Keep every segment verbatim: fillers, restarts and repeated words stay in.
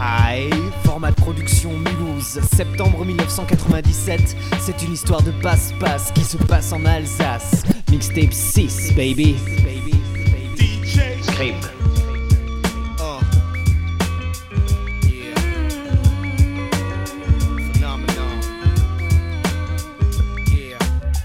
Hi, format de production Mulhouse, septembre mille neuf cent quatre-vingt-dix-sept. C'est une histoire de passe-passe qui se passe en Alsace. Mixtape six, baby. D J Scribe. Uh. Yeah. Phenomenon. Yeah.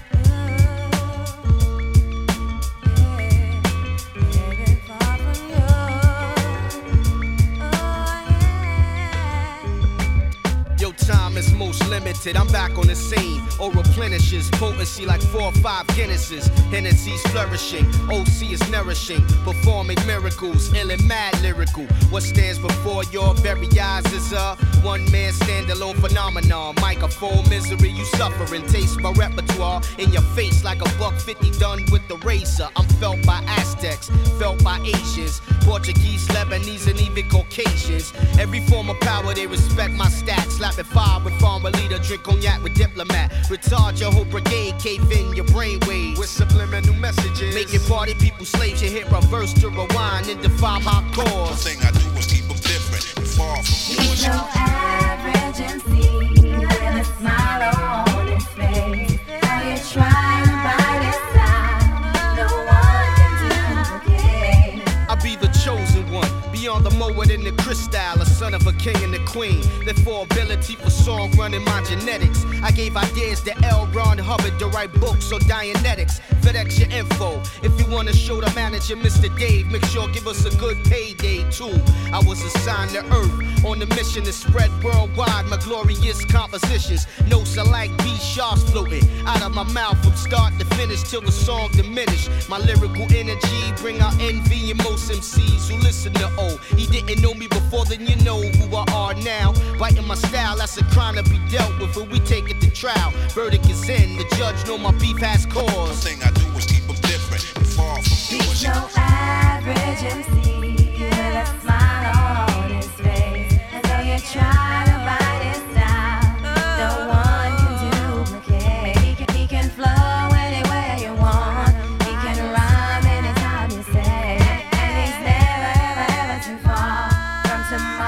Your time is most limited. I'm back on the scene. O replenishes potency like four or five Guinnesses. Hennessy's flourishing. O C is nourishing. Performing miracles. Ill and mad lyrical. What stands before your very eyes is a one-man standalone phenomenon. Microphone misery you suffering. Taste my repertoire in your face like a buck fifty done with the razor. I'm felt by Aztecs, felt by Asians, Portuguese, Lebanese, and even Caucasians. Every form of power they respect my stats. Slapping fire with farmer leader, drink cognac with diplomat. Retard your whole brigade, cave in your brainwaves with subliminal messages. Making party people slaves, you hit reverse to rewind and defy my cause. The thing I do is keep them different and far from He's no average M C with a smile on his face. Now you're trying to bite his side. No one can duplicate. I be the chosen one, beyond the mower than the crystal, a son of a king and a queen. Therefore ability for song running my genetics. I gave ideas to L. Ron Hubbard to write books or Dianetics. FedEx your info. If you wanna show the manager, Mister Dave, make sure give us a good payday too. I was assigned to Earth on the mission to spread worldwide my glorious compositions. Notes are like B sharps floating out of my mouth from start to finish till the song diminish. My lyrical energy bring out envy in most M Cs who listen to O. He didn't know me before, then you know who I are now. Biting my style, that's a crime to be dealt with when we take it to trial. Verdict is in, the judge know my beef has The cause. thing I do is keep them different and far from He's yours. no average M C with a smile on his face. And though you're trying to bite his style, no one can duplicate. He can, he can flow anywhere you want. He can rhyme anytime you say. And he's never, ever, ever too far from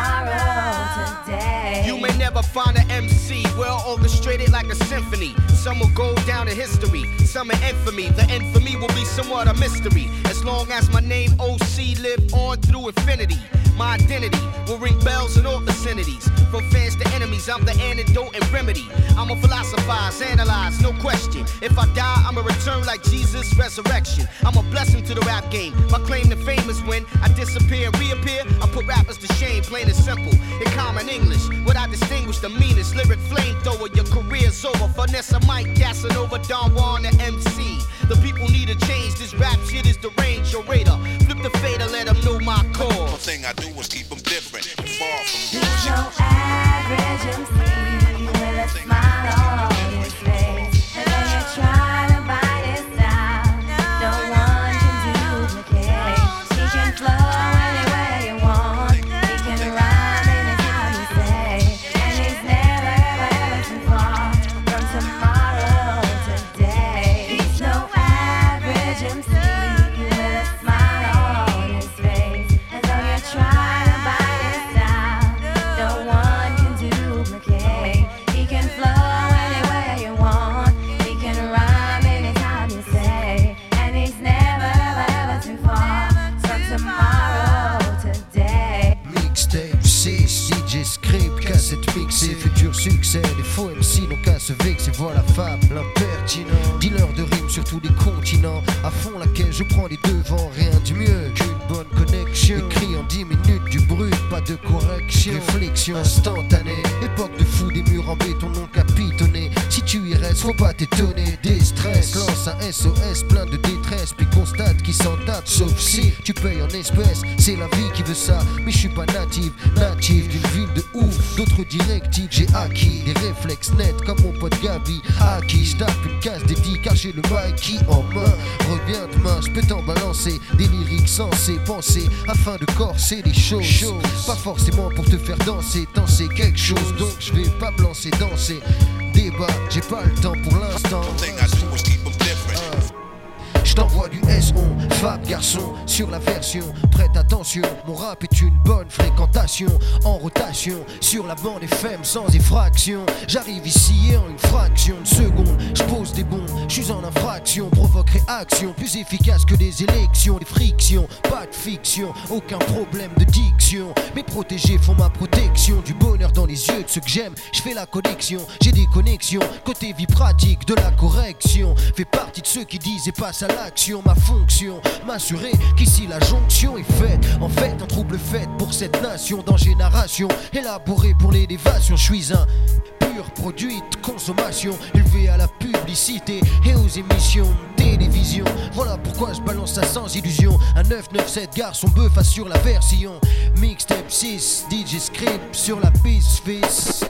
tomorrow today. You may never find an M C well orchestrated like a symphony. Some will go down in history, some in infamy. The infamy will be somewhat a mystery. As long as my name O C live on through infinity, my identity will ring bells in all vicinities. From fans to enemies, I'm the antidote and remedy. I'm a philosophize, analyze, no question. If I die, I'm a return like Jesus' resurrection. I'm a blessing to the rap game. My claim to fame is when I disappear and reappear. I put rappers to shame, plain and simple. In common English, what I distinguish the meanest. Lyric flamethrower, your career's over. Finesse a mic, Casanova, Don Juan, the M C. The people need a change. This rap shit is the range, your radar. Flip the fader, let them know my The cause. thing I do is keep them different and far from He's yours. no average M C with a smile on his face. And though you're trying to bite his style, no one can duplicate. He can flow anywhere you want. He can rhyme anytime you say. And he's never, ever, ever too far from tomorrow today. He's no average M C with a smile on his face. And though you're trying to bite his style, no one can duplicate. He can flow anywhere you want. He can rhyme anytime you say. And he's never, ever, ever too far from tomorrow today. Mixtape six, D J Scribe, cassette mixée, futur succès. Les faux M C n'ont qu'à se vexer, voilà fable, l'impertinent. Dealer de rimes sur tous les continents. À fond laquelle je prends les devants, rien de mieux qu'une bonne connexion. Écrit en dix minutes, du brut, pas de correction. Réflexion instantanée, époque de fou, des murs en béton non capitonnés. Si tu y restes, faut pas t'étonner. Des stress, lance un S O S plein de détresse, puis constate qu'ils s'en tapent. Sauf si tu payes en espèces, c'est la vie qui veut ça. Mais je suis pas native, native d'une ville de ouf. D'autres directives, j'ai acquis des réflexes nets comme mon pote Gabi. À qui je tape une case dédiée car j'ai le Mikey en main. Reviens demain, je peux t'en balancer des lyriques censés penser afin de corser les choses. Pas forcément pour te faire danser, tant c'est quelque chose. Donc je vais pas me lancer danser. Débat, j'ai pas le temps pour l'instant. The thing I do is keep them different. Je t'envoie du S, on Fab garçon sur la version, prête attention, mon rap est une bonne fréquentation, en rotation, sur la bande F M sans effraction. J'arrive ici et en une fraction de seconde, je pose des bons, je suis en infraction, provoque réaction, plus efficace que des élections, des frictions, pas de fiction, aucun problème de diction. Mes protégés font ma protection, du bonheur dans les yeux de ceux que j'aime, je fais la connexion, j'ai des connexions, côté vie pratique de la correction, fais partie de ceux qui disent et passent à l'action, ma fonction, m'assurer qu'ici la jonction est faite, en fait un trouble fait pour cette nation dans génération, élaboré pour l'élévation, je suis un pur produit de consommation, élevé à la publicité et aux émissions de télévision. Voilà pourquoi je balance ça sans illusion. Un neuf neuf sept garçon bœuf assure la version. Mixtape six, D J Script sur la piste fils.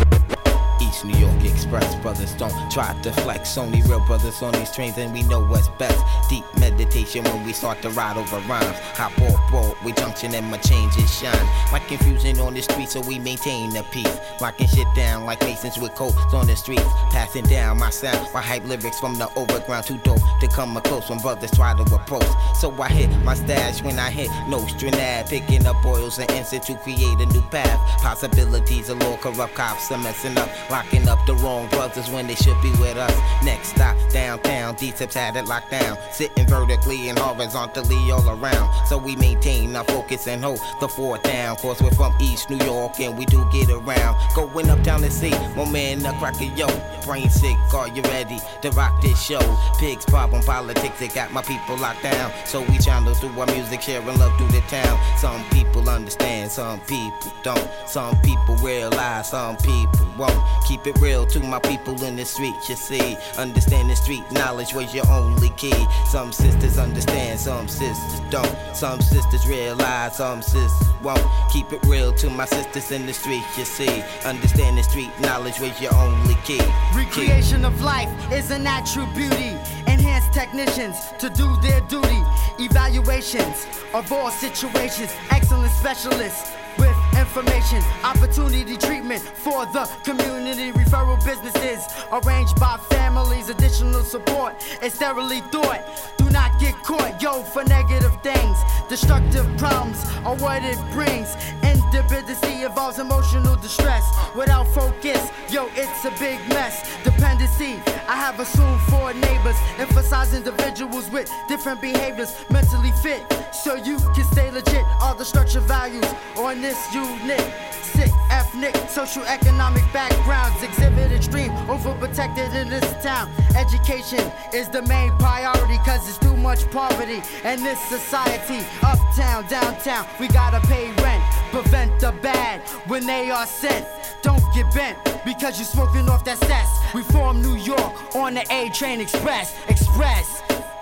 East New York Express, brothers don't try to flex. Only real brothers on these trains and we know what's best. Deep meditation when we start to ride over rhymes. Hop off road, we junction and my changes shine. Like confusion on the street so we maintain the peace. Locking shit down like masons with coats on the streets. Passing down my sound while hype lyrics from the overground. Too dope to come close when brothers try to approach. So I hit my stash when I hit Nostranad. Picking up oils and instant to create a new path. Possibilities of law, corrupt cops are messing up. Locking up the wrong brothers when they should be with us. Next stop, downtown, D-Tips had it locked down. Sitting vertically and horizontally all around. So we maintain our focus and hold the fort down. Cause we're from East New York and we do get around. Going uptown to see my man the cracker, yo. Brain sick, are you ready to rock this show? Pigs, problem, politics, it got my people locked down. So we channel through our music, sharing love through the town. Some people understand, some people don't. Some people realize, some people won't. Keep it real to my people in the street, you see. Understand the street knowledge was your only key. Some sisters understand, some sisters don't. Some sisters realize, some sisters won't. Keep it real to my sisters in the street, you see. Understand the street knowledge was your only key. Recreation of life is a natural beauty. Enhanced technicians to do their duty. Evaluations of all situations. Excellent specialists with information, opportunity treatment for the community. Referral businesses arranged by families. Additional support is thoroughly thought. Do not get caught, yo, for negative things. Destructive problems are what it brings. Independency involves emotional distress. Without focus, yo, it's a big mess. Dependency, I have assumed for neighbors. Emphasize individuals with different behaviors. Mentally fit, so you can stay legit. All the structure values on this unit. Sick, ethnic, social, economic backgrounds exhibit extreme, overprotected in this town. Education is the main priority, cause it's too much poverty in this society. Uptown, downtown, we gotta pay rent. Prevent the bad when they are sent. Don't get bent because you're smoking off that cess. We form New York on the A Train Express. Express.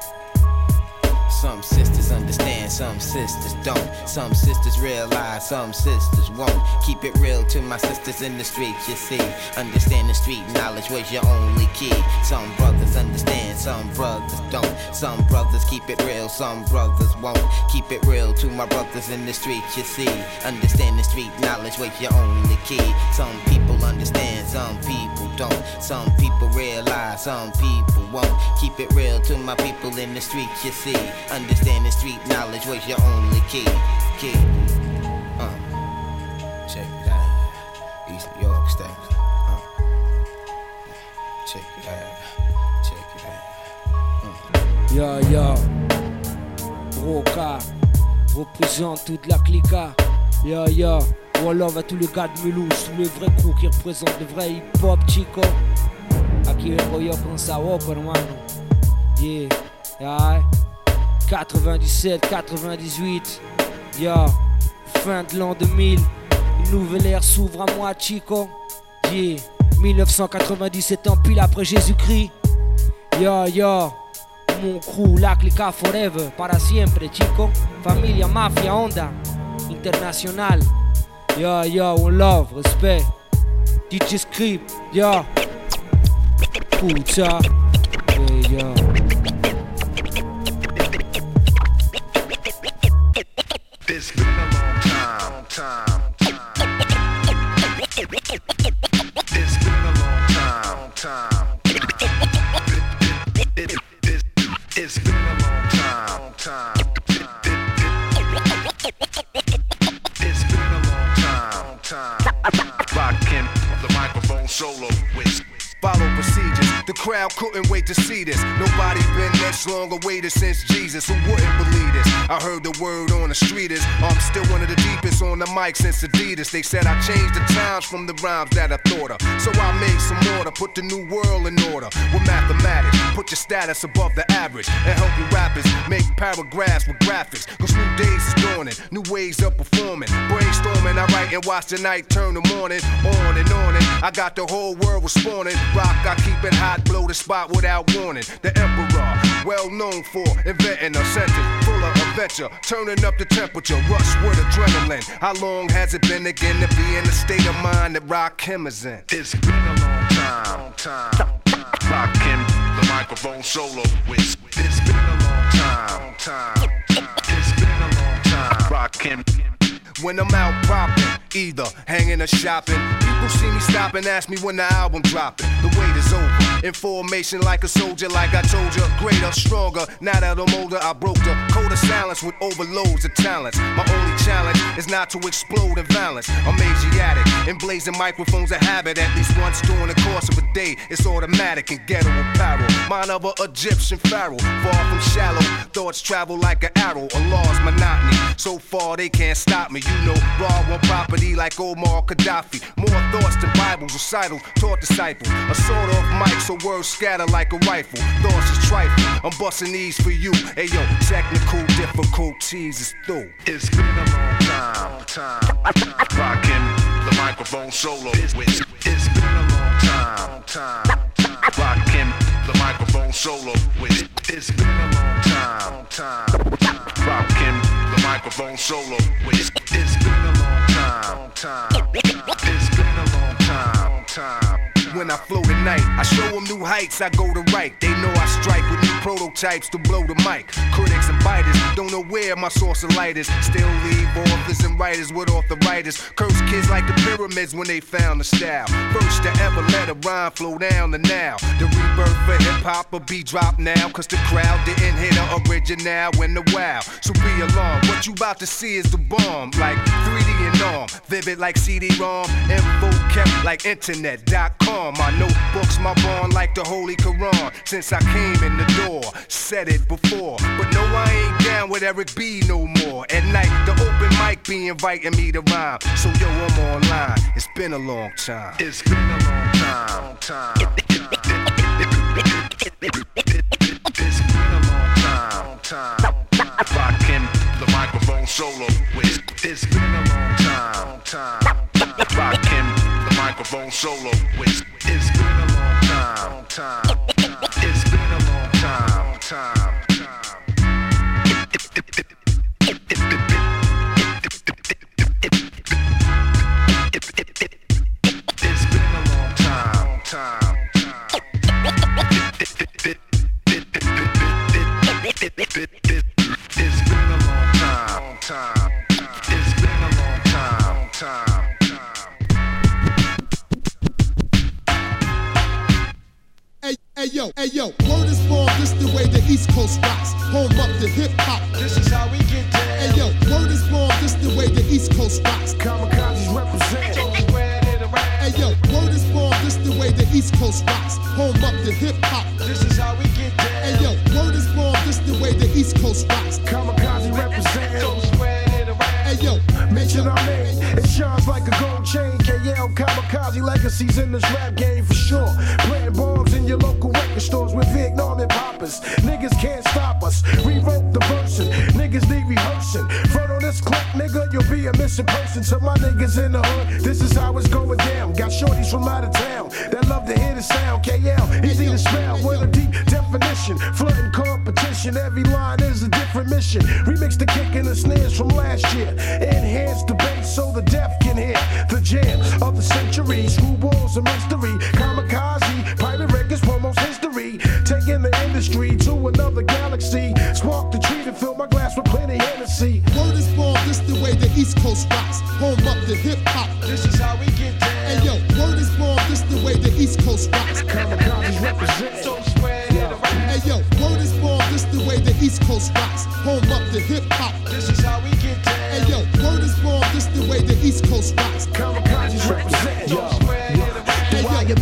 Some sisters understand, some sisters don't. Some sisters realize, some sisters won't. Keep it real to my sisters in the streets, you see. Understand the street knowledge was your only key. Some brothers understand, some brothers don't. Some brothers keep it real, some brothers won't. Keep it real to my brothers in the streets, you see. Understand the street knowledge was your only key. Some people understand, some people don't. Some people realize, some people won't. Keep it real to my people in the streets, you see. Understand the street knowledge was your only key. Key. Uh. Check it out. East New York State. Uh. Check it out. Check it out. Uh. Yo yo. Broca. Représente toute la clica. Yo yo. One love à tous les gars de Mulhouse. Tous les vrais crews qui représentent le vrai hip-hop, chico. Aquí vengo yo con Saoco, hermano. Yeah. Yeah. quatre-vingt-dix-sept quatre-vingt-dix-huit, yeah, fin de l'an deux mille, une nouvelle ère s'ouvre à moi, chico, yeah, mille neuf cent quatre-vingt-dix-sept ans pile après Jésus-Christ, yeah, yeah, mon crew, la clica forever, para siempre, chico, familia, mafia, onda, international, yeah, yeah, one love, respect, D J Script, yeah, puta, yeah, yeah. It's been a long time, time, time. It's been a long time, time. It, it, it, it, it's been a long time, time. solo with. Follow procedures. The crowd couldn't wait to see this. Nobody been this long awaited since Jesus. Who wouldn't believe this? I heard the word on the street is I'm still one of the deepest on the mic since Adidas. They said I changed the times from the rhymes that I thought of. So I made some order, put the new world in order. With mathematics, put your status above the average. And help you rappers make paragraphs with graphics. Cause new days is dawning, new ways of performing. Brainstorming, I write and watch the night turn the morning. On and on and I got the whole world responding. Rock, I keep it hot, blow the spot without warning. The emperor, well known for inventing a sentence full of adventure, turning up the temperature, rush with adrenaline. How long has it been again to be in the state of mind that Rakim is in? It's been a long time, long time. Rakim, the microphone solo with. It's been a long time, long time. It's been a long time. Rakim. When I'm out popping, either hanging or shopping, people see me stop and ask me when the album dropping. The wait is over. In formation like a soldier, like I told you, greater, stronger. Now that I'm older, I broke the code of silence with overloads of talents. My only challenge is not to explode in violence. I'm Asiatic, and blazing microphones a habit. At least once during the course of a day, it's automatic and ghetto apparel. Mine of a Egyptian pharaoh, far from shallow. Thoughts travel like an arrow, Allah's monotony. So far they can't stop me. You know, raw one property like Omar Gaddafi. More thoughts than Bibles, recitals, taught disciples. A sort of mic, so words scatter like a rifle. Thoughts is trifle, I'm busting these for you. Hey yo, technical difficulties is through. It's been a long time, long time. Rakim, the microphone solo with. It's been a long time, long time. Rakim, the microphone solo with. It's been a long time, long time. Rakim, the microphone solo with. It's been a long time, long time. It's been a long time, long time. When I flow tonight, I show them new heights, I go to right. They know I strike with new prototypes to blow the mic. Critics and biters don't know where my source of light is. Still leave authors and writers with arthritis. Curse kids like the pyramids when they found the style. First to ever let a rhyme flow down to now. The rebirth for hip-hop will be dropped now. Cause the crowd didn't hit the original when the wow. So be alarmed, what you about to see is the bomb. Like three D and arm, vivid like C D-ROM. Info kept like internet dot com. My notebooks, my bond like the Holy Quran. Since I came in the door, said it before. But no, I ain't down with Eric B no more. At night, the open mic be inviting me to rhyme. So yo, I'm online. It's been a long time. It's been a long time, long time. It's been a long time, long time. Rakim, the microphone solo with. It's been a long time, long time. Rakim, the microphone solo with. It's been a long time, long time. It's been a long time, long time. It's been a long time, long time. It's been a long time, long time. It's been a long time, long time. Hey, hey yo, hey yo, word is born, this the way the East Coast rocks. Home up to hip hop. This is how we get down. Hey yo, word is born, this the way the East Coast rocks. Kamikazes represent. So spread it around. Hey yo, word is born, this the way the East Coast rocks. Home up to hip hop. This is how we get down. Hey yo, word is born, this the way the East Coast rocks. Kamikaze represent. So spread it around. Hey yo, mention our name, it shines like a gold chain. K L Kamikaze legacies in this rap game for sure. Playing bombs in your local record stores with Vietnam and poppers. Niggas can't stop us. Revoke the version. Niggas need rehearsing. Front on this clip, nigga, you'll be a missing person. To my niggas in the hood, this is how it's going down. Got shorties from out of town that love to hear the sound. K L, easy to spell with a deep definition. Flooding competition, every line is a different mission. Remix the kick and the snares from last year. Enhance the bass so the deaf can hear the jam of the century. Screwballs a mystery. Kamikaze, pirate records, promos history. Taking the industry to another galaxy. Spark the tree to fill my glass with plenty Hennessy. Word is born, this the way the East Coast rocks. Home up to hip hop. This is how we get down. Hey yo, word is born, this the way the East Coast rocks. Kamikazes represent. So spread it around. Hey yo, word is born, this the way the East Coast rocks. Home up to hip hop. This is how we get down. Hey yo, word is born, this the way the East Coast rocks. Kamikazes represent. Yo, spread it around. Hey yo,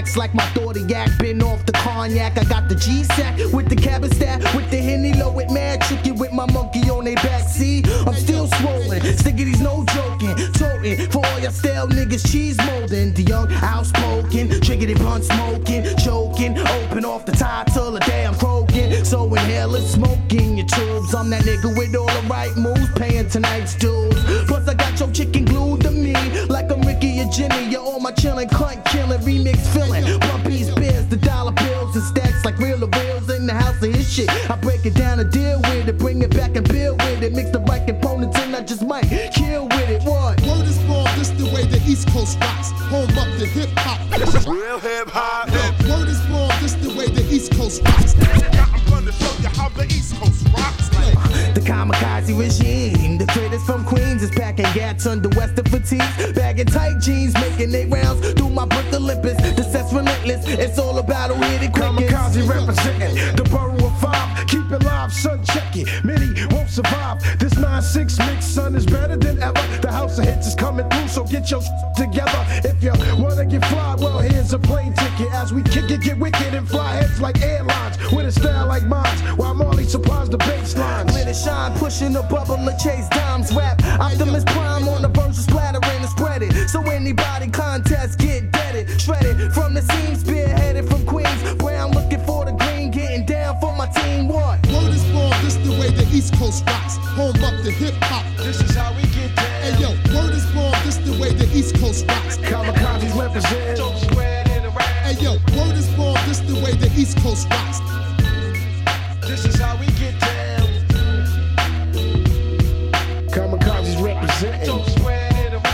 wax like my Thordiac. Been off the cognac. I got the G-sack with the cabin stack, with the Henny low with mad tricky with my monkey on they back. See, I'm still swollen. Stickity's no joking. Toting for all your stale niggas, cheese molding. The young outspoken, triggity blunt smoking, choking, open off the tie till the day I'm croaking. So inhale and smoking your tubes. I'm that nigga with all the right moves, paying tonight's dues. Plus I got your chicken glued to me, like I'm Ricky or Jimmy. You're all my chillin', cunt killing, remix filling. Bumpies, beers, the dollar bills and stacks like real bills in the house of his shit. I break it down and deal with it, bring it back and build with it. Mix the right components and I just might kill with it. What? Word is born, this the way the East Coast rocks. Home up the hip hop. Real hip hop. Yo, word is born, this the way the East Coast rocks. I'm gonna show you how the East Coast rocks. Uh, the kamikaze regime. The critters from Queens is packing gats under Western fatigues, bagging tight jeans, making they rounds through my brick Olympus. The set's relentless. It's all about who hit it quickest. Kamikaze representing the borough of five. Keep it live, son, check it. Many won't survive. This nine six mix, son, is better than ever. The house of hits is coming through, so get your together. If you wanna get fly, well, here's a plane ticket. As we kick it, get wicked and fly heads like airlines. With a style like mine, while Marley supplies the baseline. Let it shine, pushing the bubble of Chase Dimes rap. Optimus Prime on the verse, splattering and spread it. So anybody contest, get deaded. Shredded from the seams, spearheaded from Queens. Brown looking for the green, getting down for my team. What? Word is born, this the way the East Coast rocks. Home up the hip hop. This is how we get down. Hey yo, word is born, this the way the East Coast rocks. Kamikazes represent. Hey yo, word is born, this the way the East Coast rocks. This is how we get down. Kamikazes represent. Don't spread it around.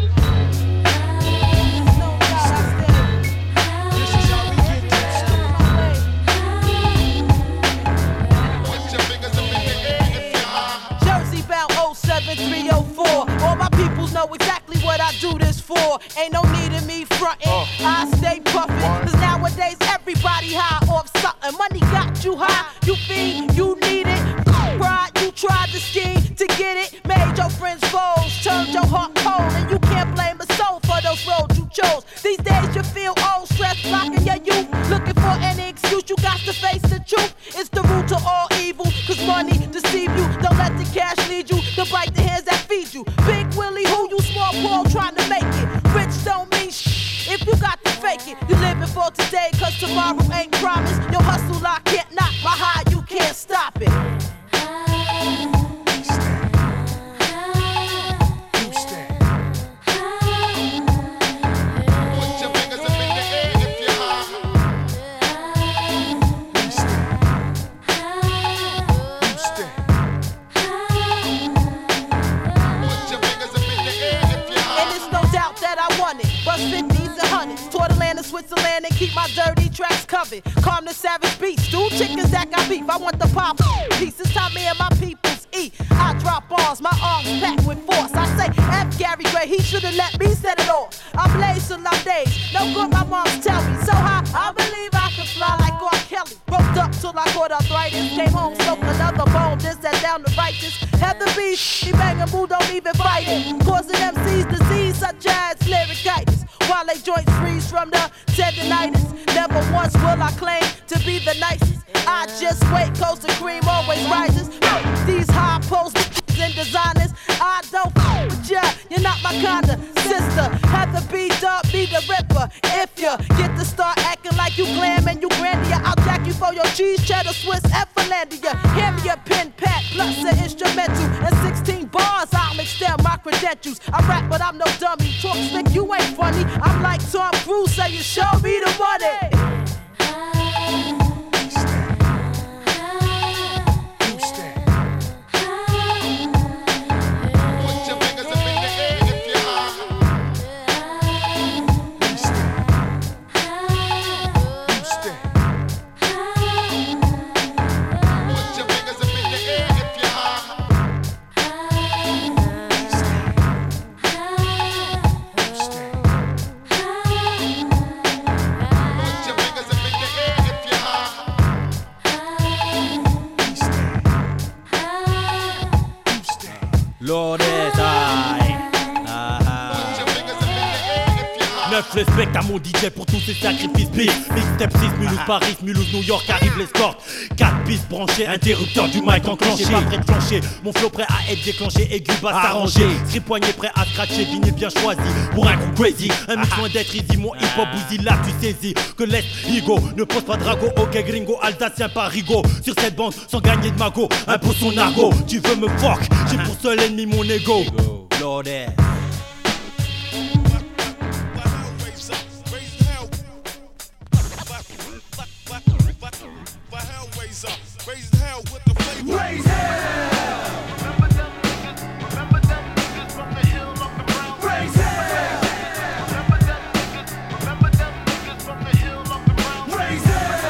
three oh four. All my peoples know exactly what I do this for. Ain't no need in me frontin', uh, I stay puffin'. Cause nowadays everybody high off something. Money got you high, you fiend, you need it. Pride, you tried to scheme to get it. Made your friends foes, turned your heart cold. And you can't blame a soul for those roads you chose. These days you feel old, stress blocking your youth. Looking for any excuse, you got to face the truth. It's the root to all evil, cause money deceive you. Don't let the cash lead you, to bite the hands that feed you. Big Willie, who you small Paul trying to make it. Rich don't mean shh if you got to fake it. You living for today, cause tomorrow ain't promised. Your hustle I can't knock, my high you can't stop it. Switzerland and keep my dirty tracks covered. Calm the savage beats, dude, chickens that got beef. I want the pop pieces, time me and my peoples eat. I drop bombs, my arms packed with force. I say, F Gary Gray, he should've let me set it off. I blaze till I'm dazed, no good my moms tell me. So high, I believe I can fly like R. Kelly. Roped up till I caught arthritis. Came home, smoked another bone, this that down the righteous. Heather B, she bangin' boo, don't even fight it. Causing M C's disease such as lyricitis. While they joints freeze from the tendonitis. Never once will I claim to be the nicest. I just wait, coast and cream always rises. These high post and designers, I don't f with ya. You're not my kinda sister. Have to be dub, be the ripper. If you get to start acting like you glam and you grandier, I'll jack you for your cheese, cheddar, Swiss, and Finlandia. Hand me a pen pad plus an instrumental and sixteen bars. I'll extend my credentials. I rap, but I'm no dummy. Talk slick, you ain't funny. I'm like Tom Cruise, say you show me the money. Lord is I. Uh-huh. neuf, respecte à mon D J pour tous ces sacrifices. Big, Mixtape six, Mulhouse, Paris, Mulhouse, New York, arrive l'escorte. quatre pistes branchées, interrupteur du mic enclenché. Pas prêt de flancher, mon flow prêt à être déclenché. Aigu, basse arrangé, script poignet prêt à scratcher. Vinyle bien choisi pour un coup crazy. Un mix loin d'être easy, mon hip hop bousille là tu saisis. Que laisse Higo, ne pose pas drago. Ok gringo, alsacien pas rigo. Sur cette bande, sans gagner de magot, impose son argot. Tu veux me fuck, j'ai pour seul ennemi mon ego. Lord air. Raise hell! Raise hell! Raise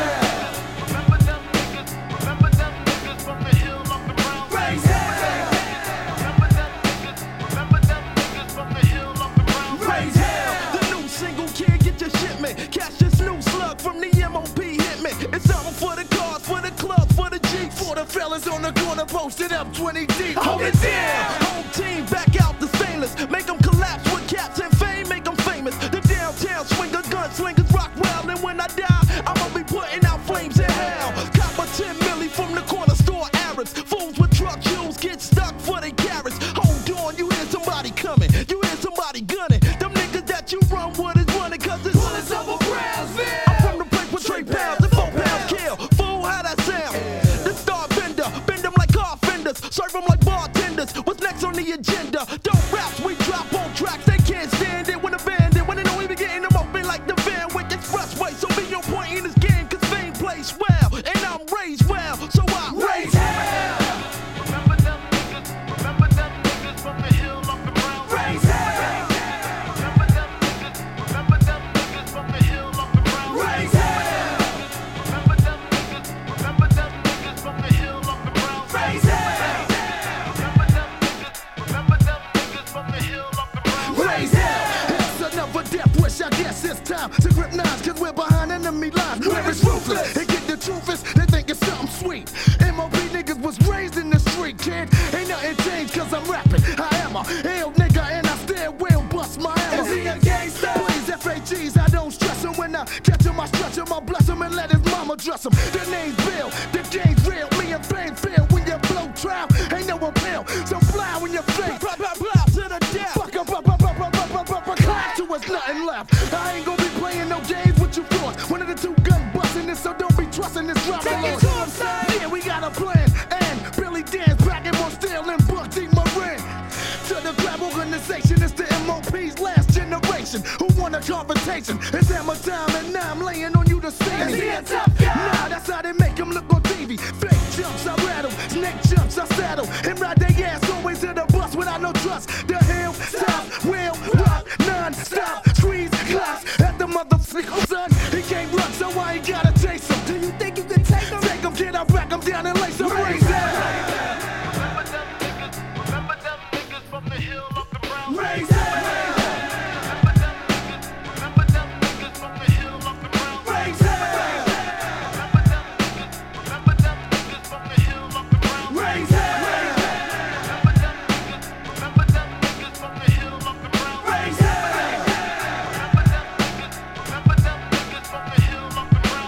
Raise hell! The new single, kid, get your shipment. Catch this new slug from the M O P hitman. It's something for the cars, for the clubs, for the Jeeps, for the fellas on the corner posted up twenty deep. Hold it down! Home team back out the stainless. Make them collapse with cats and fame, make them famous. The downtown swinger, gunslingers rock well. And when I die, I'ma be putting out flames in hell. Cop a ten milli from the corner store Arabs. Fools with truck shoes get stuck for they carrots. Hold on, you hear somebody coming. You hear somebody gunning. Them niggas that you run with is running cause it's bullets over Brownsville. I'm from the place where Trey pounds and four pounds kill. Fool, how that sound? The star bender, bend them like car fenders. Serve them like bartenders. What's next on the agenda? Don't raps, we drop on tracks. They can't stand it when the band it. When they know we be getting them open like the Van Wick Expressway. So be on point in this game cause fame plays well. And I'm raised well, so I raise hell. Remember them niggas, remember them niggas from the hill up the brown. Raise hell. Remember them niggas, remember them niggas from the hill up the brown. Raise hell. Remember them niggas, remember them niggas from the hill up the brown. Raise hell. Remember them niggas, remember them niggas from the hill up the brown. Raise hell. It's another death wish, I guess it's time to grip knives cause we're behind enemy lines. Where it's ruthless, they get the truth is, they think it's something sweet. M O P niggas was raised in the street, kid. Ain't nothing changed cause I'm rapping. I am a ill nigga and I still will bust my hammer. Is he a gangster? Please, F A Gs, I don't stress him. When I catch him, I stretch him, I bless him and let his mama dress him. The name's Bill, the game's real. Me and Bang feel when you blow trial, ain't no appeal. So fly when you face, blah, blah, blah, to the death. Fuck up, up, up, up, up, up, up, up, up, clap to us, nothing left. I ain't gonna be playing no games with you for one of the two gun busting this, so don't be trusting this drop. Take it to him, son. Yeah, we got a plan. And Billy Dan's back and more steel and Buck D. Marin. To the grab organization, it's the M O P's last generation. Who want a confrontation? It's hammer time and now I'm laying on you to see me. Is he a tough guy? Nah, that's how they make him look on T V. Fake jumps, I rattle. Snake jumps, I saddle. And ride their ass always to the bus without no trust. The hill, stop, will, rock, non-stop. Squeeze, glass at the motherfucker, son. He can't run, so I ain't gotta chase him. Do you think you can take him? Take him, kid, I'll back him down and lace him. Raise hell. Remember them niggas, remember them niggas from the hill up the brown. Raise hell. Remember them niggas, remember them niggas from the hill up the brown. Raise hell. Remember them niggas, remember them niggas from the hill up the brown. Raise hell. Remember them niggas, remember them niggas from the hill up the brown. Raise hell. Remember them niggas, remember them niggas from the hill up the brown.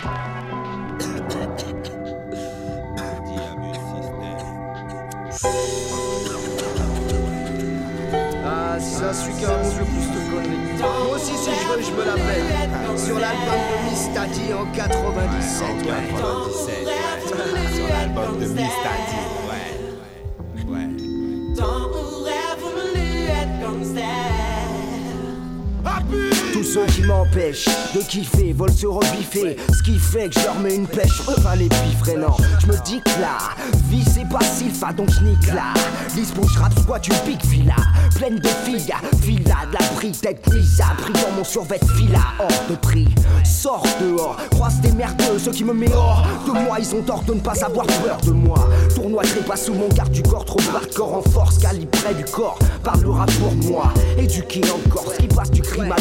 Ah, si ça suit qu'un move le plus de conneries. Moi aussi, si je veux, je me la pète. Sur l'album de Miss Daddy en quatre-vingt-dix-sept. quatre-vingt-dix-sept, ouais. Sur l'album de Miss Daddy, ouais. Ouais. Tous ceux qui m'empêchent de kiffer veulent se rebiffer. Ce qui fait que je leur mets une pêche, enfin les piffres. Non, je me dis que la vie c'est pas sylpha, donc je nique là. Lisbon, je rappe squat, une pique fila. Pleine de filles, villa, de la brille, tête mise à pris dans mon survêt fila. Hors de prix, sors dehors, croise des merdeux, ceux qui me mettent hors de moi, ils ont tort de ne pas avoir peur de moi. Tournoi trépas sous mon garde du corps, trop hardcore en force, calibré du corps, parlera pour moi. Éduqué encore, ce qui passe du crime à l'entorse.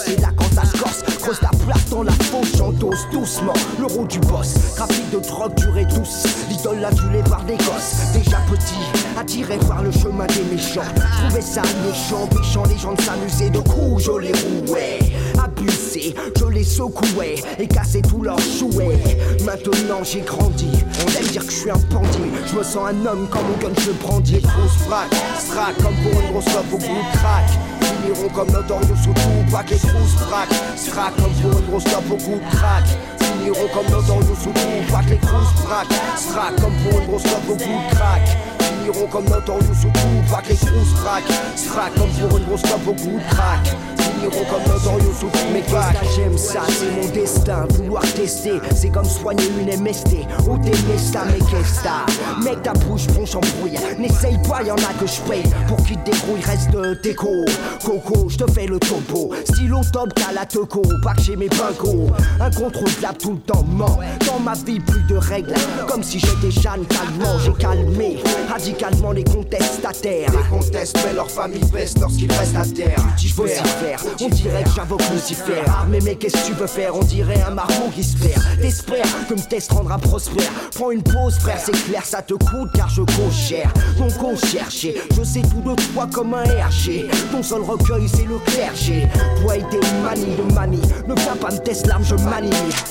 c'est là quand ça se corse. Creuse la place dans la fosse, j'endosse doucement le rôle du boss. Trafic de drogue durée douce, l'idole adulée par des gosses. Déjà petit, attiré par le chemin des méchants. Trouvais ça méchant, péchant les gens de s'amuser. De coups je les rouais, abusé, je les secouais et cassais tous leurs jouets. Maintenant j'ai grandi, on aime dire que je suis un bandit. Je me sens un homme quand mon gun je brandis. Grosse frac, strac comme pour une grosse love au goût de crack. Finiront comme Notorious ou Tupac. Les grosses frac, strac comme pour une grosse love au goût de crack. Finiront comme Notorious ou Tupac. Les grosses frac, strac comme pour une grosse love au goût de crack. Finiront comme Notorious ou Tupac. Les grosses frac, strac comme pour une grosse love au goût de crack. Finiront comme Notorious ou Tupac. Mais qu'est-ce que j'aime ça, c'est mon destin. Vouloir tester, c'est comme soigner une M S T. Ou t'aimes ça, mais qu'est-ce que t'as? Mec, ta bouche bronche en brouille. N'essaye pas, y'en a que je paye. Pour qu'il te débrouille, reste de déco. Coco, je te fais le topo. Stylo top, t'as la teco. Pas que j'ai mes pincos. Incontrôlable tout le temps, ment. Dans ma vie, plus de règles. Comme si j'étais Jeanne calmement. J'ai calmé radicalement les contestataires. Les contestent, mais leur famille baisse lorsqu'ils restent à terre. Je veux s'y faire, on dirait que j'invoque Lucifer. Mais mais qu'est-ce que tu veux faire? On dirait un marmot qui se perd. T'espères que me test rendra prospère. Prends une pause frère, c'est clair, ça te coûte car je coûte cher. Donc on cherche, je sais tout de toi comme un R G. Ton seul recueil c'est le clergé. Toi et tes manies de manie, ne viens pas me test l'arme, je manie.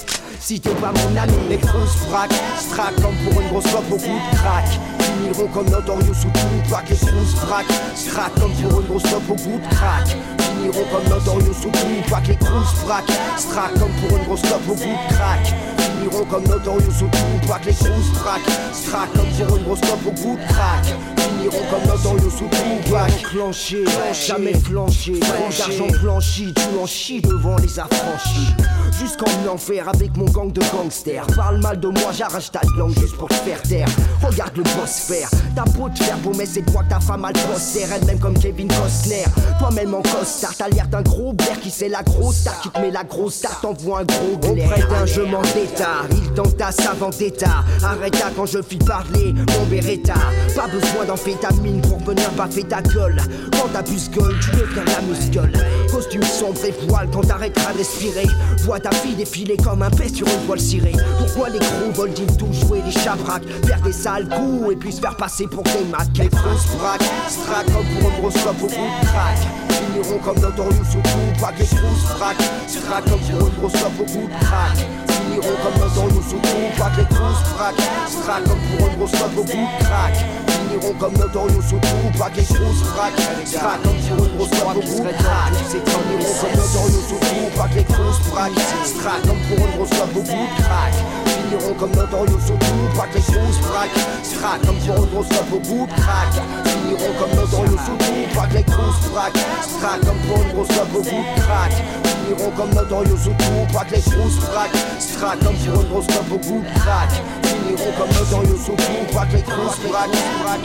Si t'es pas mon ami, les grosses frac, strac comme pour une grosse lobe au goût de crack. Finiront comme Notorious ou Tupac. Les grosses frac, strac comme pour une grosse lobe au goût de crack. Finiront comme Notorious ou Tupac. Les grosses frac, strac comme pour une grosse lobe au goût de crack. Finiront comme Notorious ou Tupac. Les grosses frac, strac comme pour une grosse lobe au goût de crack. Finiront comme Notorious ou Tupac. Enclenché, jamais flanché. Trop d'argent blanchi, tu en chies devant les affranchis. Jusqu'en enfer avec mon gang de gangsters. Parle mal de moi, j'arrache ta langue juste pour te faire taire. Regarde le boss faire, t'as beau te faire beau mais c'est toi que ta femme a le poster. Elle-même comme Kevin Costner, toi-même en costard. T'as l'air d'un gros blaire qui c'est la grosse star. Qui te met la grosse star, t'envoie un gros blaire. Auprès d'un je m'en d'état, il t'entasse avant d'état. Arrête là quand je fis parler, mon Beretta. Pas besoin d'amphétamine pour venir baffer ta gueule. Quand t'abuses gueule, tu deviens la muscle. Costume sombre et voile quand t'arrêteras de respirer. Vois ta fille défiler comme un pet sur une voile cirée. Pourquoi les gros veulent tout jouer les chabraques, faire des sales coups et puis se faire passer pour des macs. Les grosses braques, strac comme pour une grosse lobe au goût de crack. Finiront comme Notorious ou Tupac. Les grosses braques, strac comme pour une grosse lobe au goût de crack. Finiront comme Notorious ou Tupac. Les grosses braques, strac comme pour une grosse lobe au goût de crack. Finiront comme Notorious ou Tupac. Les grosses braques, strac comme pour une grosse lobe au goût de crack. Finiront comme Notorious ou Tupac. Les grosses braques, strac comme pour une grosse lobe au goût de crack. Finiront comme Notorious ou Tupac. Les grosses braques, strac comme pour une grosse lobe au goût de crack. Finiront comme Notorious ou Tupac. Les grosses braques, strac comme pour une grosse lobe au goût de crack. Finiront comme Notorious ou Tupac. Les grosses braques, strac comme pour une grosse lobe au goût de crack. Finiront comme Notorious ou Tupac. Les grosses braques,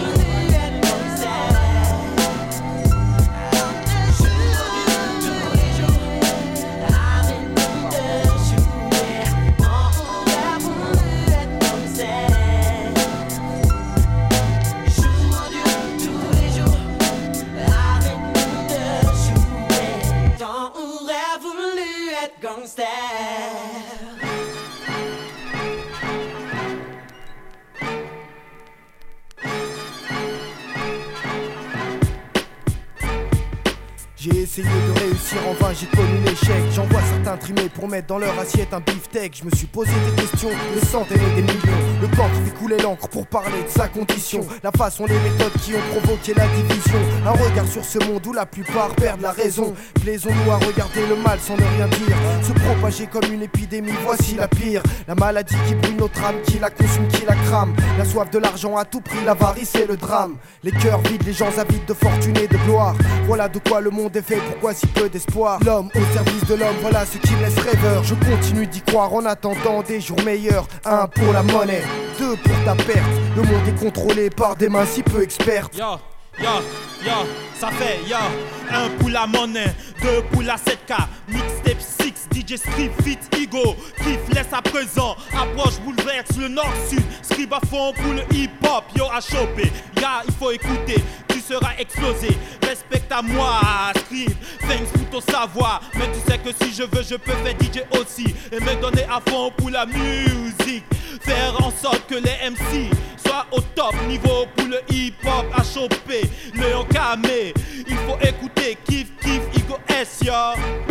J'ai essayé de réussir en vain, j'ai connu l'échec. J'en vois certains trimer pour mettre dans leur assiette un beefsteak. Je me suis posé des questions, des centaines et des millions. Le corps qui fait couler l'encre pour parler de sa condition. La façon, les méthodes qui ont provoqué la division. Un regard sur ce monde où la plupart perdent la raison. Plaisons-nous à regarder le mal sans ne rien dire. Se propager comme une épidémie, voici la pire. La maladie qui brûle notre âme, qui la consume, qui la crame. La soif de l'argent à tout prix, l'avarice et le drame. Les cœurs vides, les gens avides de fortune et de gloire. Voilà de quoi le monde est fait, pourquoi si peu d'espoir. L'homme au service de l'homme, voilà ce qui me laisse rêveur. Je continue d'y croire en attendant des jours meilleurs. Un pour la monnaie, deux pour ta perte. Le monde est contrôlé par des mains si peu expertes. Yo, yo, yo, ça fait yo. Un pour la monnaie, deux pour la sept K. Mixtape six, D J Scrib, Fit, Ego. Kiff laisse à présent, approche bouleverse le nord-sud. Scrib à fond pour le hip-hop, yo à choper. Ya, il faut écouter, tu seras explosé. Respecte à moi, Scream, thanks pour ton savoir. Mais tu sais que si je veux, je peux faire D J aussi. Et me donner à fond pour la musique. Faire en sorte que les M C soient au top niveau pour le hip-hop à choper. Le Kamé, il faut écouter, kiff, kiff, Igo S, yo.